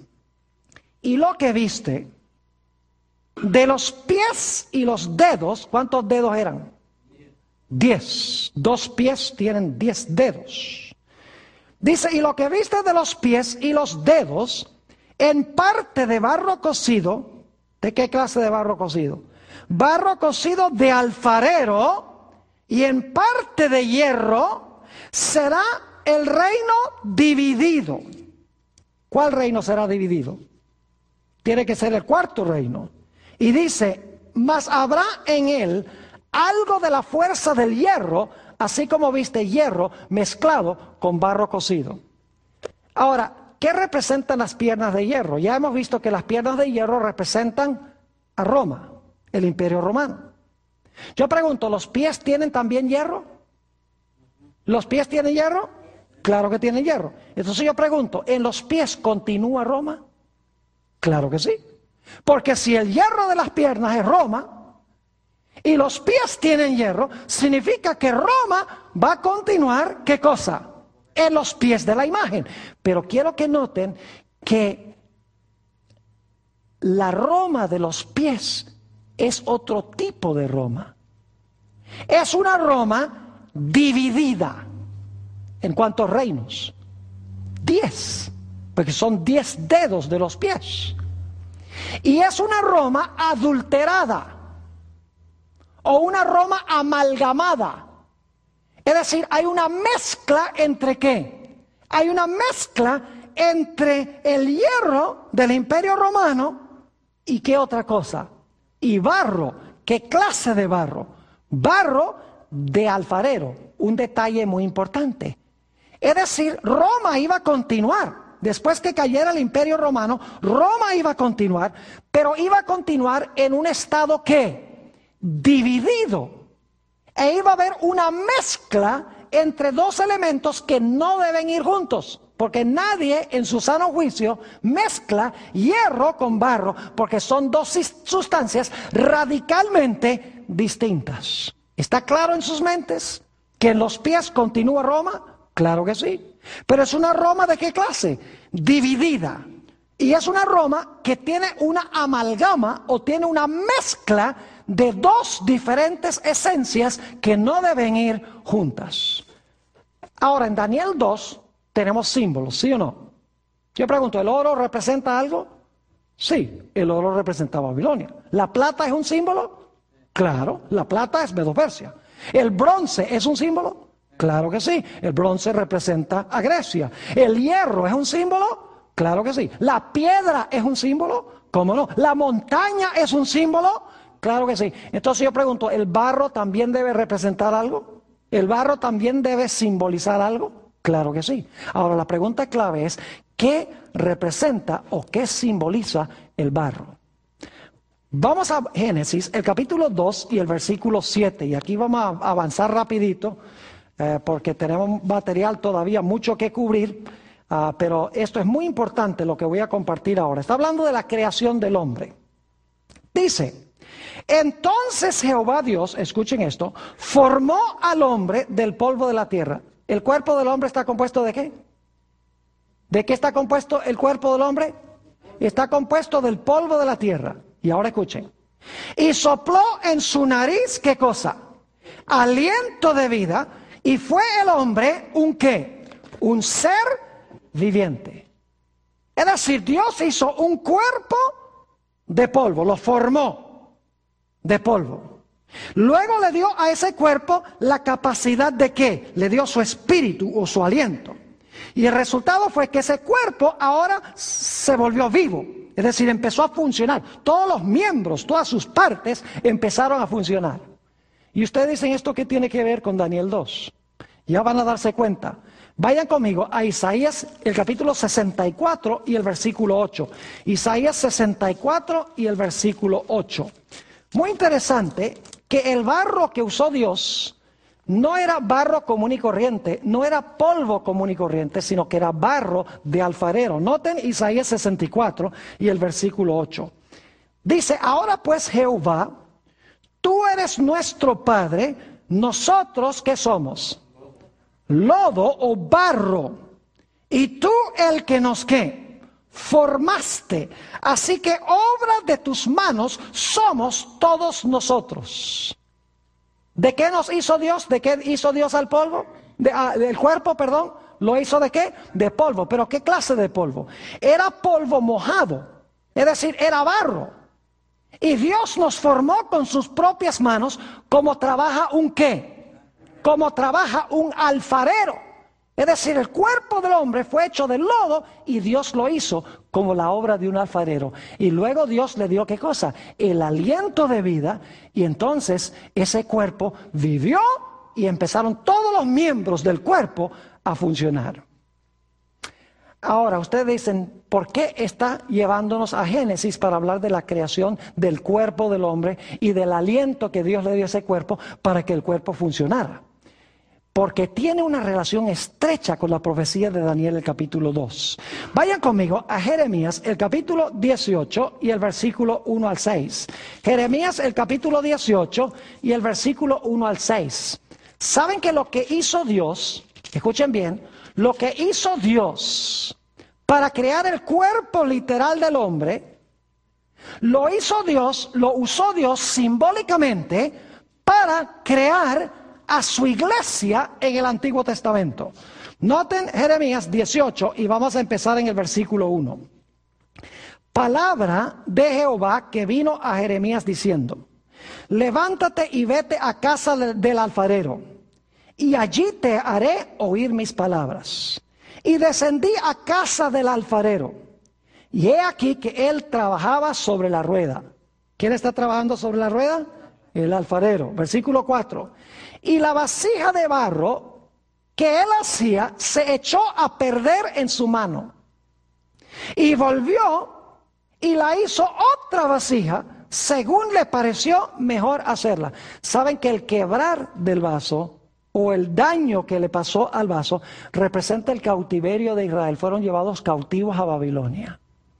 y lo que viste de los pies y los dedos, ¿cuántos dedos eran? Diez. Dos pies tienen diez dedos. Dice, y lo que viste de los pies y los dedos, en parte de barro cocido. ¿De qué clase de barro cocido? Barro cocido de alfarero, y en parte de hierro, será el reino dividido. ¿Cuál reino será dividido? Tiene que ser el cuarto reino. Y dice, mas habrá en él algo de la fuerza del hierro, así como viste hierro mezclado con barro cocido. Ahora, ¿qué representan las piernas de hierro? Ya hemos visto que las piernas de hierro representan a Roma, el Imperio Romano. Yo pregunto, ¿los pies tienen también hierro? ¿Los pies tienen hierro? Claro que tienen hierro. Entonces yo pregunto, ¿en los pies continúa Roma? Claro que sí. Porque si el hierro de las piernas es Roma y los pies tienen hierro, significa que Roma va a continuar, ¿qué cosa? En los pies de la imagen. Pero quiero que noten que la Roma de los pies es otro tipo de Roma. Es una Roma dividida. ¿En cuántos reinos? Diez. Porque son diez dedos de los pies. Y es una Roma adulterada o una Roma amalgamada. Es decir, hay una mezcla entre ¿qué? Hay una mezcla entre el hierro del Imperio Romano y ¿qué otra cosa? Y barro. ¿Qué clase de barro? Barro de alfarero. Un detalle muy importante. Es decir, Roma iba a continuar. Después que cayera el Imperio Romano, Roma iba a continuar, pero iba a continuar en un estado ¿qué? Dividido. E iba a haber una mezcla entre dos elementos que no deben ir juntos. porque nadie en su sano juicio mezcla hierro con barro, porque son dos sustancias radicalmente distintas. ¿Está claro en sus mentes que en los pies continúa Roma? Claro que sí. Pero es una Roma ¿de qué clase? Dividida. Y es una Roma que tiene una amalgama o tiene una mezcla de dos diferentes esencias que no deben ir juntas. Ahora, en Daniel dos tenemos símbolos, ¿sí o no? Yo pregunto, ¿el oro representa algo? Sí, el oro representa Babilonia. ¿La plata es un símbolo? Claro, la plata es Medo-Persia. ¿El bronce es un símbolo? Claro que sí, el bronce representa a Grecia. ¿El hierro es un símbolo? Claro que sí. ¿La piedra es un símbolo? ¿Cómo no? ¿La montaña es un símbolo? Claro que sí. Entonces yo pregunto, ¿el barro también debe representar algo? ¿El barro también debe simbolizar algo? Claro que sí. Ahora la pregunta clave es, ¿qué representa o qué simboliza el barro? Vamos a Génesis, el capítulo dos y el versículo siete. Y aquí vamos a avanzar rapidito, eh, porque tenemos material todavía mucho que cubrir. Uh, pero esto es muy importante lo que voy a compartir ahora. Está hablando de la creación del hombre. Dice, entonces Jehová Dios, escuchen esto, formó al hombre del polvo de la tierra. ¿El cuerpo del hombre está compuesto de qué? ¿De qué está compuesto el cuerpo del hombre? Está compuesto del polvo de la tierra. Y ahora escuchen. Y sopló en su nariz, ¿qué cosa? Aliento de vida. Y fue el hombre un ¿qué? Un ser viviente. Es decir, Dios hizo un cuerpo de polvo, lo formó de polvo. Luego le dio a ese cuerpo la capacidad de ¿qué? Le dio su espíritu o su aliento. Y el resultado fue que ese cuerpo ahora se volvió vivo. Es decir, empezó a funcionar. Todos los miembros, todas sus partes empezaron a funcionar. Y ustedes dicen, ¿esto qué tiene que ver con Daniel dos? Ya van a darse cuenta. Vayan conmigo a Isaías, el capítulo sesenta y cuatro y el versículo ocho. Isaías sesenta y cuatro y el versículo ocho. Muy interesante que el barro que usó Dios no era barro común y corriente, no era polvo común y corriente, sino que era barro de alfarero. Noten Isaías sesenta y cuatro y el versículo ocho. Dice, ahora pues Jehová, tú eres nuestro Padre, nosotros ¿qué somos? Lodo o barro, y tú el que nos ¿qué? Formaste. Así que obra de tus manos somos todos nosotros. ¿De qué nos hizo Dios? ¿De qué hizo Dios al polvo? De, ah, del cuerpo, perdón. ¿Lo hizo de qué? De polvo. ¿Pero qué clase de polvo? Era polvo mojado, es decir, era barro. Y Dios nos formó con sus propias manos como trabaja un ¿qué? Como trabaja un alfarero. Es decir, el cuerpo del hombre fue hecho de lodo y Dios lo hizo como la obra de un alfarero. Y luego Dios le dio ¿qué cosa? El aliento de vida, y entonces ese cuerpo vivió y empezaron todos los miembros del cuerpo a funcionar. Ahora, ustedes dicen, ¿por qué está llevándonos a Génesis para hablar de la creación del cuerpo del hombre y del aliento que Dios le dio a ese cuerpo para que el cuerpo funcionara? Porque tiene una relación estrecha con la profecía de Daniel, el capítulo dos. Vayan conmigo a Jeremías, el capítulo dieciocho y el versículo uno al seis. Jeremías, el capítulo dieciocho y el versículo uno al seis. ¿Saben que lo que hizo Dios, escuchen bien, lo que hizo Dios para crear el cuerpo literal del hombre, lo hizo Dios, lo usó Dios simbólicamente para crear a su iglesia en el Antiguo Testamento? Noten Jeremías dieciocho y vamos a empezar en el versículo uno. Palabra de Jehová que vino a Jeremías diciendo, levántate y vete a casa del alfarero, y allí te haré oír mis palabras. Y descendí a casa del alfarero, y he aquí que él trabajaba sobre la rueda. ¿Quién está trabajando sobre la rueda? El alfarero. Versículo cuatro. Y la vasija de barro que él hacía se echó a perder en su mano. Y volvió y la hizo otra vasija, según le pareció mejor hacerla. Saben que el quebrar del vaso o el daño que le pasó al vaso representa el cautiverio de Israel. Fueron llevados cautivos a Babilonia.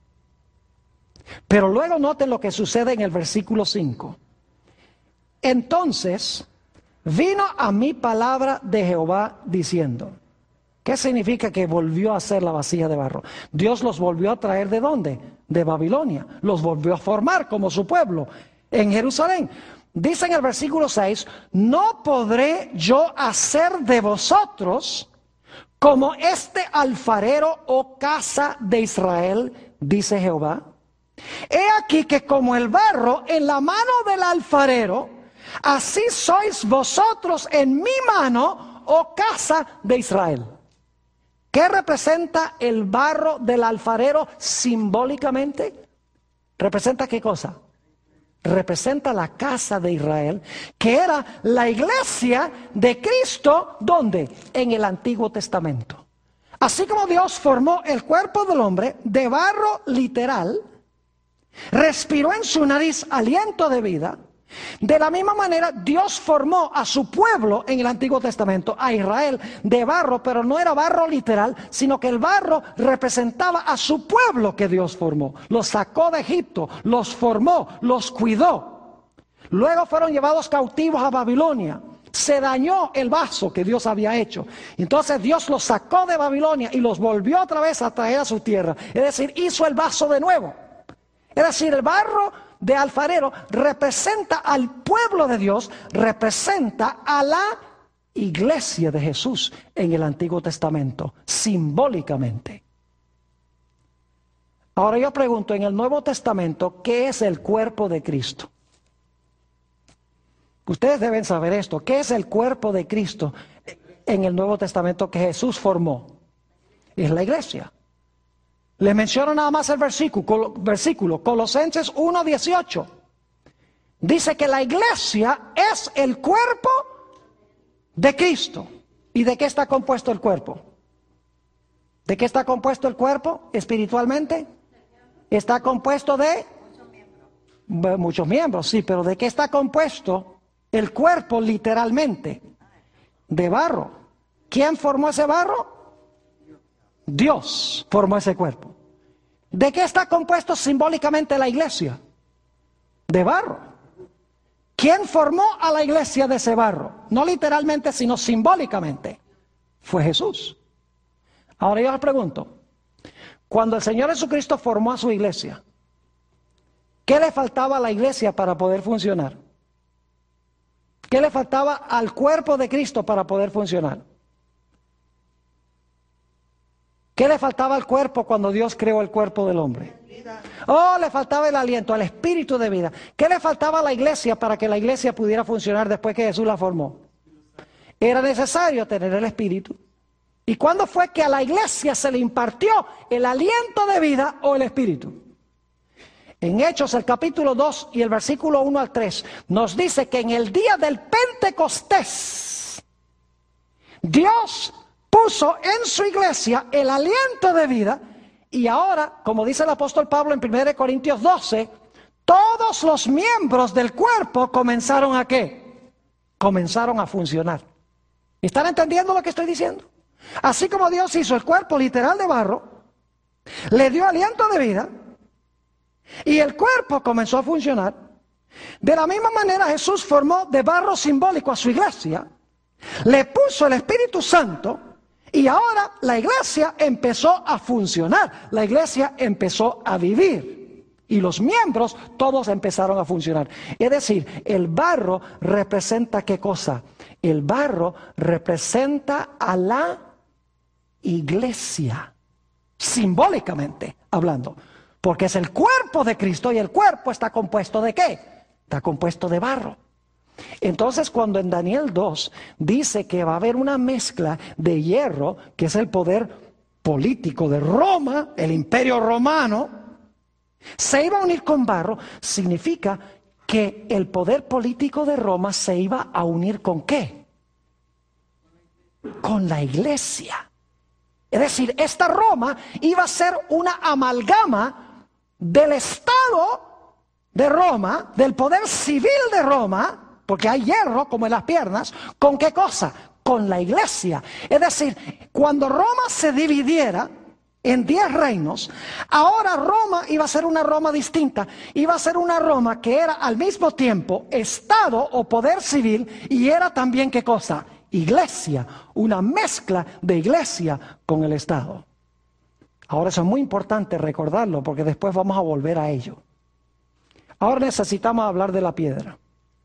Pero luego noten lo que sucede en el versículo cinco. Entonces vino a mí palabra de Jehová diciendo. ¿Qué significa que volvió a hacer la vasija de barro? Dios los volvió a traer ¿de dónde? De Babilonia. Los volvió a formar como su pueblo en Jerusalén. Dice en el versículo seis, no podré yo hacer de vosotros como este alfarero o casa de Israel, dice Jehová. He aquí que como el barro en la mano del alfarero, así sois vosotros en mi mano, oh casa de Israel. ¿Qué representa el barro del alfarero simbólicamente? ¿Representa qué cosa? Representa la casa de Israel, que era la iglesia de Cristo, ¿dónde? En el Antiguo Testamento. Así como Dios formó el cuerpo del hombre de barro literal, respiró en su nariz aliento de vida, de la misma manera Dios formó a su pueblo en el Antiguo Testamento, a Israel, de barro, pero no era barro literal, sino que el barro representaba a su pueblo que Dios formó. Los sacó de Egipto, los formó, los cuidó. Luego fueron llevados cautivos a Babilonia. Se dañó el vaso que Dios había hecho. Entonces Dios los sacó de Babilonia y los volvió otra vez a traer a su tierra. Es decir, hizo el vaso de nuevo. Es decir, el barro de alfarero representa al pueblo de Dios, representa a la iglesia de Jesús en el Antiguo Testamento, simbólicamente. Ahora yo pregunto, en el Nuevo Testamento, ¿qué es el cuerpo de Cristo? Ustedes deben saber esto. ¿Qué es el cuerpo de Cristo en el Nuevo Testamento que Jesús formó? Es la iglesia. Les menciono nada más el versículo, versículo Colosenses uno dieciocho. Dice que la iglesia es el cuerpo de Cristo. ¿Y de qué está compuesto el cuerpo? ¿De qué está compuesto el cuerpo espiritualmente? Está compuesto de muchos miembros. Muchos miembros, sí, pero ¿de qué está compuesto el cuerpo literalmente? De barro. ¿Quién formó ese barro? Dios formó ese cuerpo. ¿De qué está compuesto simbólicamente la iglesia? De barro. ¿Quién formó a la iglesia de ese barro? No literalmente, sino simbólicamente. Fue Jesús. Ahora yo les pregunto, cuando el Señor Jesucristo formó a su iglesia, ¿qué le faltaba a la iglesia para poder funcionar? ¿Qué le faltaba al cuerpo de Cristo para poder funcionar? ¿Qué le faltaba al cuerpo cuando Dios creó el cuerpo del hombre? Oh, le faltaba el aliento, el espíritu de vida. ¿Qué le faltaba a la iglesia para que la iglesia pudiera funcionar después que Jesús la formó? Era necesario tener el espíritu. ¿Y cuándo fue que a la iglesia se le impartió el aliento de vida o el espíritu? En Hechos, el capítulo dos y el versículo uno al tres, nos dice que en el día del Pentecostés, Dios puso en su iglesia el aliento de vida, y ahora, como dice el apóstol Pablo en primera Corintios doce, todos los miembros del cuerpo comenzaron a ¿qué? Comenzaron a funcionar. ¿Están entendiendo lo que estoy diciendo? Así como Dios hizo el cuerpo literal de barro, le dio aliento de vida, y el cuerpo comenzó a funcionar. De la misma manera Jesús formó de barro simbólico a su iglesia, le puso el Espíritu Santo, y ahora la iglesia empezó a funcionar, la iglesia empezó a vivir, y los miembros todos empezaron a funcionar. Es decir, el barro representa ¿qué cosa? El barro representa a la iglesia, simbólicamente hablando, porque es el cuerpo de Cristo, y el cuerpo está compuesto ¿de qué? Está compuesto de barro. Entonces, cuando en Daniel dos dice que va a haber una mezcla de hierro, que es el poder político de Roma, el imperio romano, se iba a unir con barro, significa que el poder político de Roma se iba a unir ¿con qué? Con la iglesia. Es decir, esta Roma iba a ser una amalgama del Estado de Roma, del poder civil de Roma, porque hay hierro como en las piernas, ¿con qué cosa? con la iglesia. Es decir, cuando Roma se dividiera en diez reinos, ahora Roma iba a ser una Roma distinta. Iba a ser una Roma que era al mismo tiempo Estado o poder civil, y era también, ¿qué cosa? Iglesia, una mezcla de iglesia con el Estado. Ahora eso es muy importante recordarlo, porque después vamos a volver a ello. Ahora necesitamos hablar de la piedra.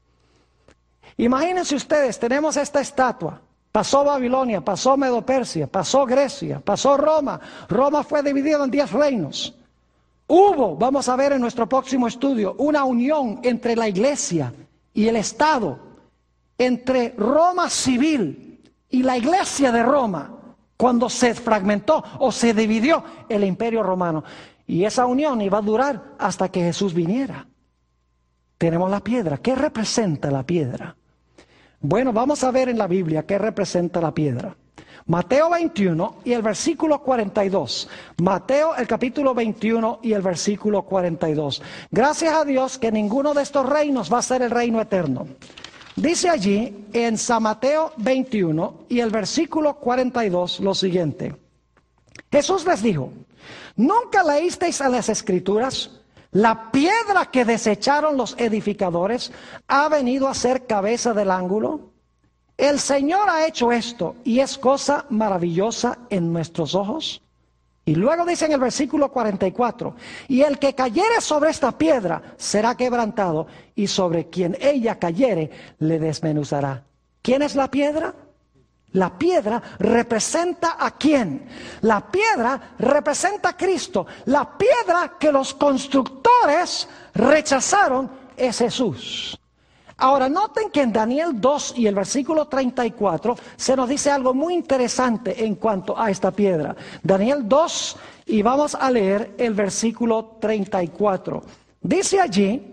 Imagínense ustedes, tenemos esta estatua. Pasó Babilonia, pasó Medo-Persia, pasó Grecia, pasó Roma. Roma fue dividida en diez reinos. Hubo, vamos a ver en nuestro próximo estudio, una unión entre la iglesia y el Estado, entre Roma civil y la iglesia de Roma, cuando se fragmentó o se dividió el imperio romano. Y esa unión iba a durar hasta que Jesús viniera. Tenemos la piedra. ¿Qué representa la piedra? Bueno, vamos a ver en la Biblia qué representa la piedra. Mateo veintiuno y el versículo cuarenta y dos. Mateo el capítulo veintiuno y el versículo cuarenta y dos. Gracias a Dios que ninguno de estos reinos va a ser el reino eterno. Dice allí en San Mateo veintiuno y el versículo cuarenta y dos lo siguiente. Jesús les dijo: ¿nunca leísteis en las Escrituras? La piedra que desecharon los edificadores ha venido a ser cabeza del ángulo. El Señor ha hecho esto y es cosa maravillosa en nuestros ojos. Y luego dice en el versículo cuarenta y cuatro, y el que cayere sobre esta piedra será quebrantado, y sobre quien ella cayere le desmenuzará. ¿Quién es la piedra? La piedra representa ¿a quién? La piedra representa a Cristo. La piedra que los constructores rechazaron es Jesús. Ahora noten que en Daniel dos y el versículo treinta y cuatro se nos dice algo muy interesante en cuanto a esta piedra. Daniel dos, y vamos a leer el versículo treinta y cuatro. Dice allí: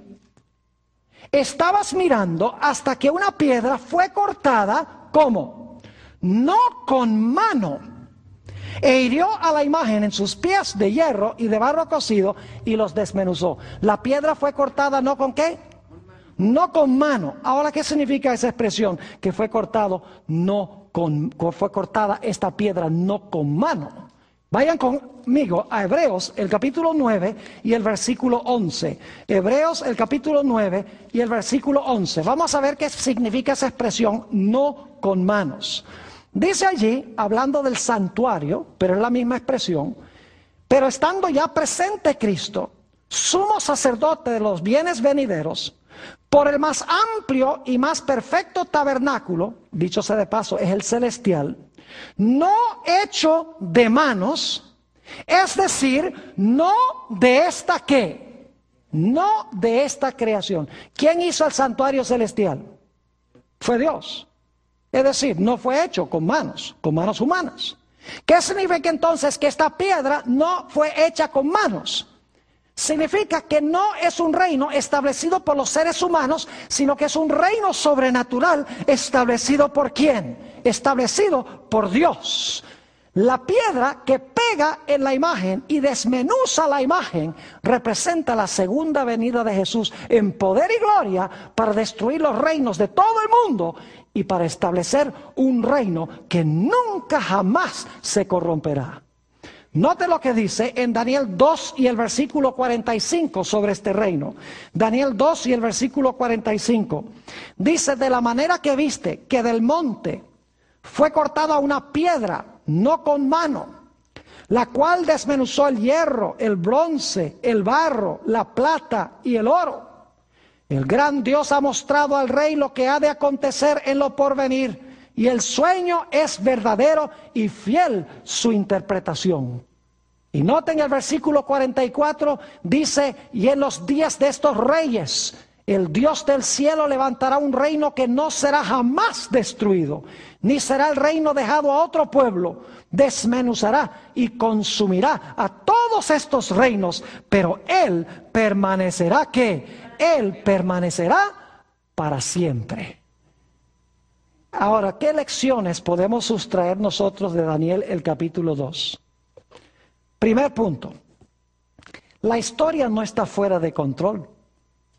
estabas mirando hasta que una piedra fue cortada, ¿cómo? No con mano, e hirió a la imagen en sus pies de hierro y de barro cocido y los desmenuzó. La piedra fue cortada no con ¿qué? No con mano. Ahora, ¿qué significa esa expresión? Que fue cortado no con, fue cortada esta piedra no con mano. Vayan conmigo a Hebreos el capítulo nueve y el versículo once. Hebreos el capítulo nueve y el versículo once. Vamos a ver qué significa esa expresión no con manos. Dice allí, hablando del santuario, pero es la misma expresión: pero estando ya presente Cristo, sumo sacerdote de los bienes venideros, por el más amplio y más perfecto tabernáculo, dicho sea de paso, es el celestial, no hecho de manos, es decir, no de esta ¿qué? No de esta creación. ¿Quién hizo el santuario celestial? Fue Dios. Es decir, no fue hecho con manos, con manos humanas. ¿Qué significa entonces que esta piedra no fue hecha con manos? Significa que no es un reino establecido por los seres humanos, sino que es un reino sobrenatural establecido por ¿quién? Establecido por Dios. La piedra que pega en la imagen y desmenuza la imagen representa la segunda venida de Jesús en poder y gloria para destruir los reinos de todo el mundo y para establecer un reino que nunca jamás se corromperá. Note lo que dice en Daniel dos y el versículo cuarenta y cinco sobre este reino. Daniel dos y el versículo cuarenta y cinco. Dice: de la manera que viste que del monte fue cortada una piedra, no con mano, la cual desmenuzó el hierro, el bronce, el barro, la plata y el oro. El gran Dios ha mostrado al rey lo que ha de acontecer en lo porvenir, y el sueño es verdadero y fiel su interpretación. Y noten el versículo cuarenta y cuatro, dice: y en los días de estos reyes, el Dios del cielo levantará un reino que no será jamás destruido, ni será el reino dejado a otro pueblo. Desmenuzará y consumirá a todos estos reinos, pero Él permanecerá, ¿qué? Él permanecerá para siempre. Ahora, ¿qué lecciones podemos sustraer nosotros de Daniel el capítulo dos? Primer punto: la historia no está fuera de control,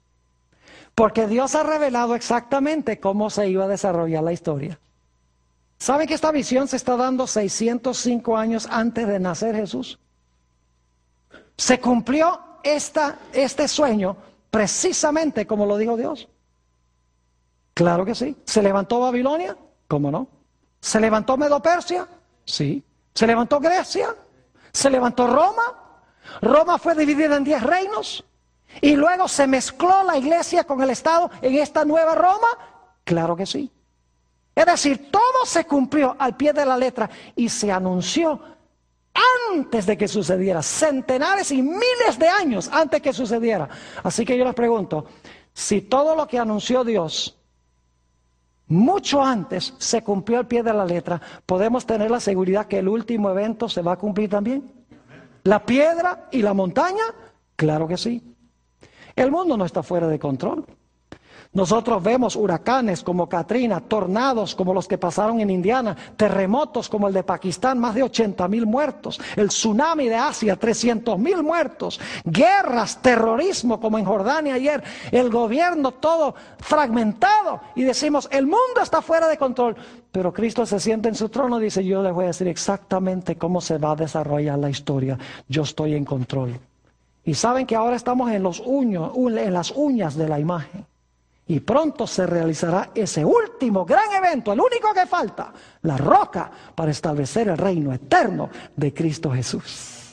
porque Dios ha revelado exactamente cómo se iba a desarrollar la historia. ¿Saben que esta visión se está dando seiscientos cinco años antes de nacer Jesús? Se cumplió esta, este sueño precisamente como lo dijo Dios. Claro que sí. ¿Se levantó Babilonia? ¿Cómo no? ¿Se levantó Medo-Persia? Sí. ¿Se levantó Grecia? ¿Se levantó Roma? Roma fue dividida en diez reinos y luego se mezcló la iglesia con el Estado en esta nueva Roma. Claro que sí. Es decir, todo se cumplió al pie de la letra y se anunció antes de que sucediera, centenares y miles de años antes que sucediera. Así que yo les pregunto, si todo lo que anunció Dios mucho antes se cumplió al pie de la letra, ¿podemos tener la seguridad que el último evento se va a cumplir también? ¿La piedra y la montaña? Claro que sí. El mundo no está fuera de control. Nosotros vemos huracanes como Katrina, tornados como los que pasaron en Indiana, terremotos como el de Pakistán, más de ochenta mil muertos, el tsunami de Asia, trescientos mil muertos, guerras, terrorismo como en Jordania ayer, el gobierno todo fragmentado y decimos, el mundo está fuera de control, pero Cristo se sienta en su trono y dice, yo les voy a decir exactamente cómo se va a desarrollar la historia, yo estoy en control. Y saben que ahora estamos en, los uños, en las uñas de la imagen. Y pronto se realizará ese último gran evento, el único que falta, la roca para establecer el reino eterno de Cristo Jesús.